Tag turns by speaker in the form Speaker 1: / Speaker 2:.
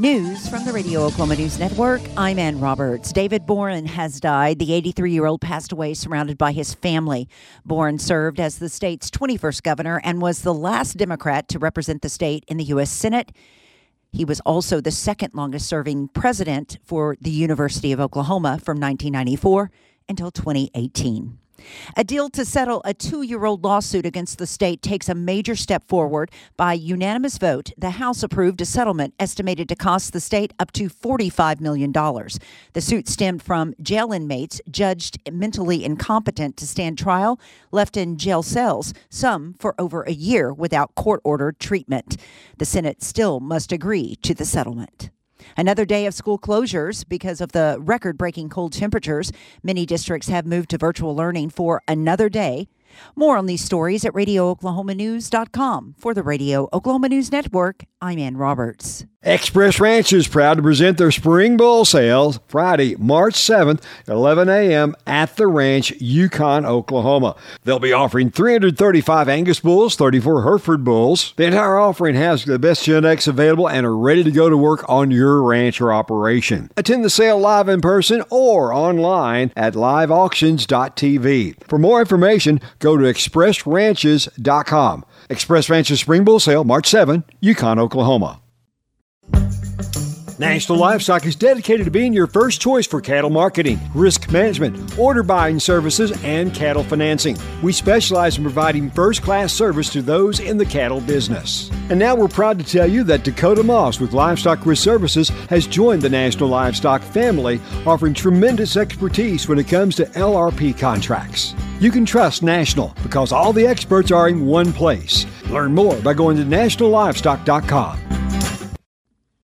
Speaker 1: News from the Radio Oklahoma News Network. I'm Ann Roberts. David Boren has died. The 83-year-old passed away surrounded by his family. Boren served as the state's 21st governor and was the last Democrat to represent the state in the U.S. Senate. He was also the second longest-serving president for the University of Oklahoma from 1994 until 2018. A deal to settle a 2-year-old lawsuit against the state takes a major step forward. By unanimous vote, the House approved a settlement estimated to cost the state up to $45 million. The suit stemmed from jail inmates judged mentally incompetent to stand trial, left in jail cells, some for over a year without court-ordered treatment. The Senate still must agree to the settlement. Another day of school closures because of the record-breaking cold temperatures. Many districts have moved to virtual learning for another day. More on these stories at RadioOklahomaNews.com. For the Radio Oklahoma News Network, I'm Ann Roberts.
Speaker 2: Express Ranch is proud to present their Spring Bull Sales Friday, March 7th, 11 a.m. at the ranch, Yukon, Oklahoma. They'll be offering 335 Angus bulls, 34 Hereford bulls. The entire offering has the best genetics available and are ready to go to work on your ranch or operation. Attend the sale live in person or online at liveauctions.tv. For more information, go to expressranches.com. Express Ranches Spring Bull Sale, March 7, Yukon, Oklahoma. National Livestock is dedicated to being your first choice for cattle marketing, risk management, order buying services, and cattle financing. We specialize in providing first-class service to those in the cattle business. And now we're proud to tell you that Dakota Moss with Livestock Risk Services has joined the National Livestock family, offering tremendous expertise when it comes to LRP contracts. You can trust National because all the experts are in one place. Learn more by going to nationallivestock.com.